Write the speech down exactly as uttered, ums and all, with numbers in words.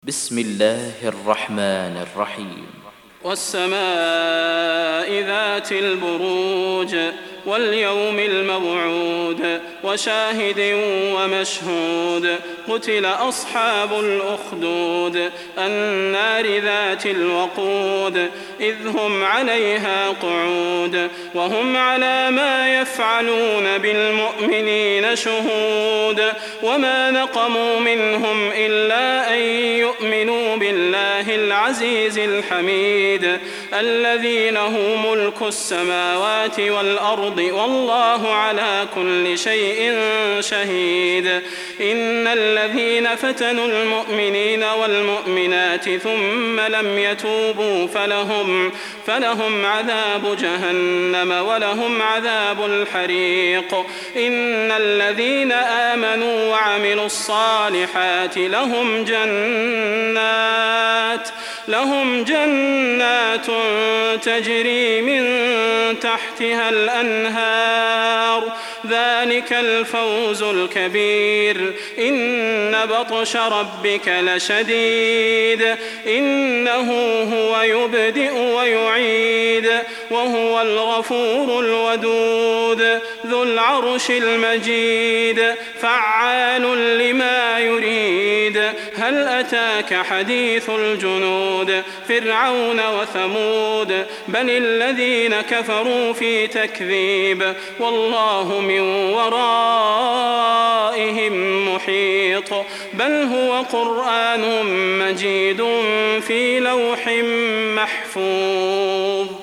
بسم الله الرحمن الرحيم والسماء ذات البروج واليوم الموعود وشاهد ومشهود قتل أصحاب الأخدود النار ذات الوقود إذ هم عليها قعود وهم على ما يفعلون بالمؤمنين شهود وما نقموا منهم إلا أن يؤمنوا بالله العزيز الحميد الذي له ملك السماوات والأرض والله على كل شيء شهيد إن الذين فتنوا المؤمنين والمؤمنات ثم لم يتوبوا فلهم, فلهم عذاب جهنم ولهم عذاب الحريق إن الذين آمنوا وعملوا الصالحات لهم جنات لهم جنات تجري من تحتها الأنهار ذلك الفوز الكبير إن بطش ربك لشديد إنه هو يبدئ ويعيد وهو الغفور الودود ذو العرش المجيد فعال لما يريد هل أتاك حديث الجنود فرعون وثمود بل الذين كفروا في تكذيب والله من ورائهم محيط بل هو قرآن مجيد في لوح محفوظ.